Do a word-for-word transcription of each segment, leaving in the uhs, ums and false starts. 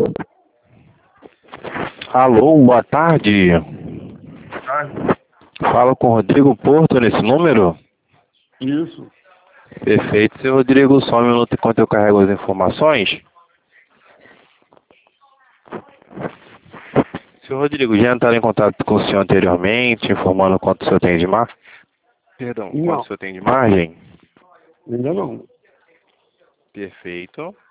Alô, boa tarde. Ah, Fala com o Rodrigo Porto nesse número? isso. Perfeito. Seu Rodrigo, só um minuto enquanto eu carrego as informações. Seu Rodrigo, já entraram em contato com o senhor anteriormente, informando quanto o senhor tem de margem? Perdão, quanto Não, o senhor tem de margem? ainda não. Perfeito.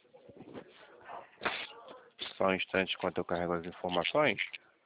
Só um instante enquanto eu carrego as informações.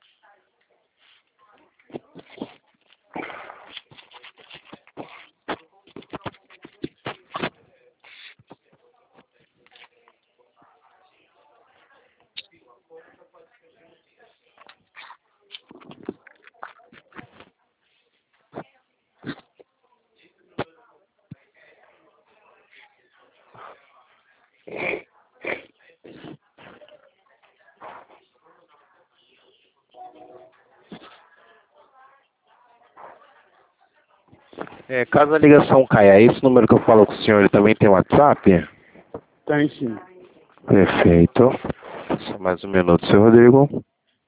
É, caso a ligação caia, esse número que eu falo com o senhor, ele também tem WhatsApp? Tem sim. Perfeito. Só mais um minuto, seu Rodrigo.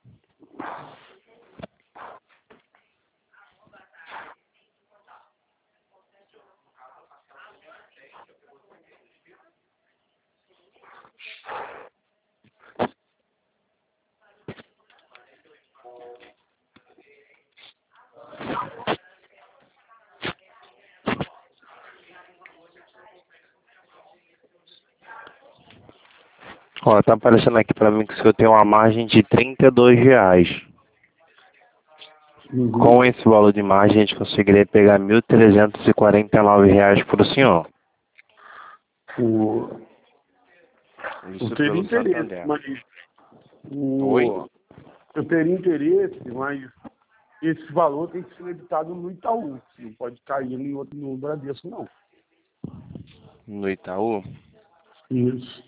Ó, tá aparecendo aqui pra mim que o senhor tem uma margem de trinta e dois reais. Uhum. Com esse valor de margem, a gente conseguiria pegar mil trezentos e quarenta e nove reais por senhor. O... Isso Eu teria pelo interesse, Santander. mas... Oi? O... Eu teria interesse, mas esse valor tem que ser debitado no Itaú. Não pode cair em outro no Bradesco, não. No Itaú? Isso.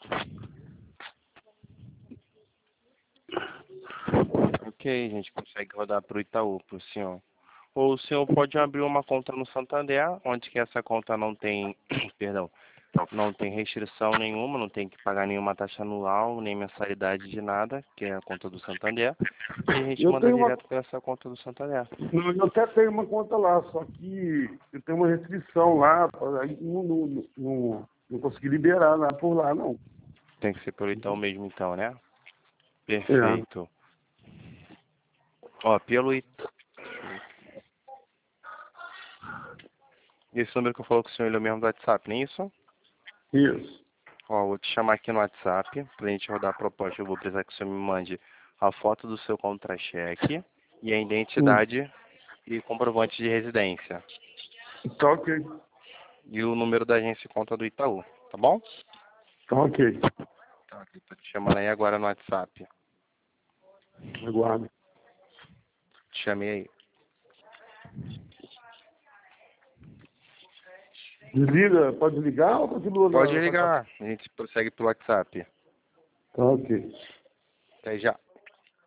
Ok, a gente consegue rodar pro Itaú, pro senhor. Ou o senhor pode abrir uma conta no Santander, onde que essa conta não tem, perdão, não tem restrição nenhuma, não tem que pagar nenhuma taxa anual, nem mensalidade de nada, que é a conta do Santander. E a gente Eu manda tenho uma... direto para essa conta do Santander. Não, eu até tenho uma conta lá, só que eu tenho uma restrição lá, aí não, não, não, não consegui liberar lá por lá, não. Tem que ser pelo Itaú mesmo então, né? É. Perfeito. Ó, pelo Itaú. Esse número que eu falo com o senhor, ele é o mesmo do WhatsApp, não é isso? Isso. Ó, vou te chamar aqui no WhatsApp, pra gente rodar a proposta. Eu vou precisar que o senhor me mande a foto do seu contra-cheque e a Hum. identidade e comprovante de residência. Tá ok. E o número da agência e conta do Itaú, tá bom? Tá ok. Tá, tô te chamando aí agora no WhatsApp. Aguardo. Te chamei aí. Desliga, pode ligar ou continua Pode na... ligar, a gente prossegue pelo WhatsApp. Tá ok. Até já.